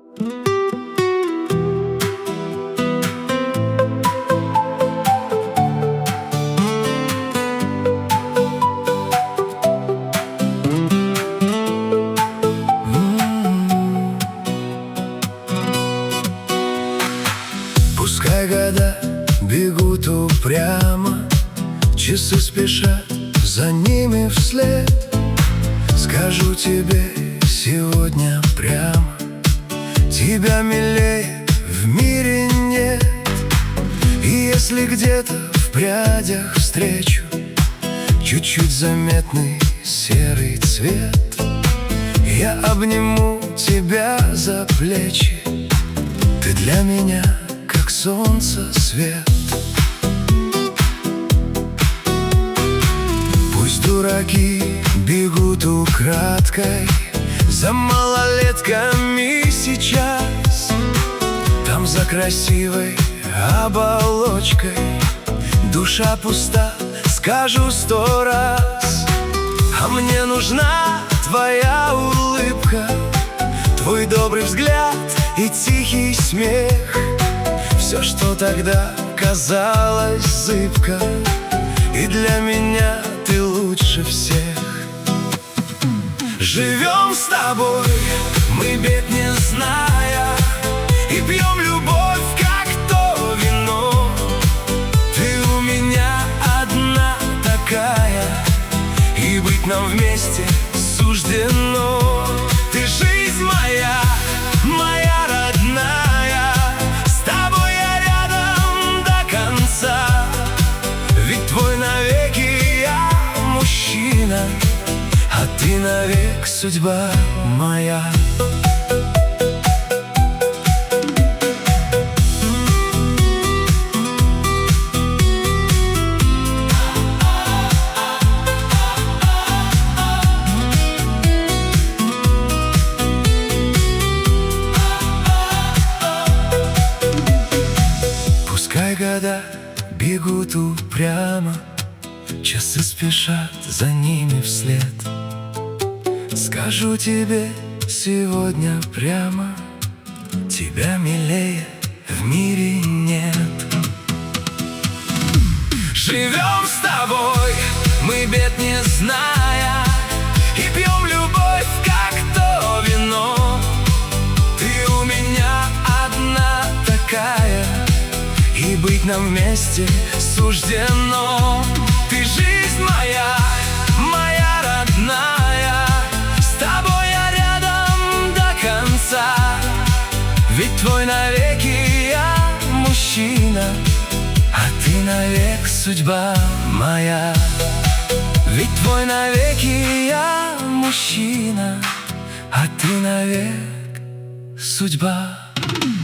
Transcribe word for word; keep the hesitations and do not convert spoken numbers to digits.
Пускай года бегут упрямо, часы спешат за ними вслед. Скажу тебе сегодня прямо: тебя милее в мире нет. И если где-то в прядях встречу чуть-чуть заметный серый цвет, я обниму тебя за плечи. Ты для меня как солнце свет. Пусть дураки бегут украдкой за малолетками сейчас, там за красивой оболочкой душа пуста, скажу сто раз. А мне нужна твоя улыбка, твой добрый взгляд и тихий смех. Все, что тогда казалось зыбко, и для меня ты лучше всех. Живем с тобой, мы бед не зная, и пьем любовь, как то вино. Ты у меня одна такая, и быть нам вместе суждено. Ты жизнь моя, моя родная, с тобой я рядом до конца. Ведь твой навеки я мужчина, а ты навек судьба моя. Пускай года бегут упрямо, часы спешат за ними вслед. Скажу тебе сегодня прямо: тебя милее в мире нет. Живем с тобой, мы бед не зная, и пьем любовь, как то вино. Ты у меня одна такая, и быть нам вместе суждено. Ты жизнь моя, моя родная, с тобой я рядом до конца. Ведь твой навеки я мужчина, а ты навек судьба моя. Ведь твой навеки я мужчина, а ты навек судьба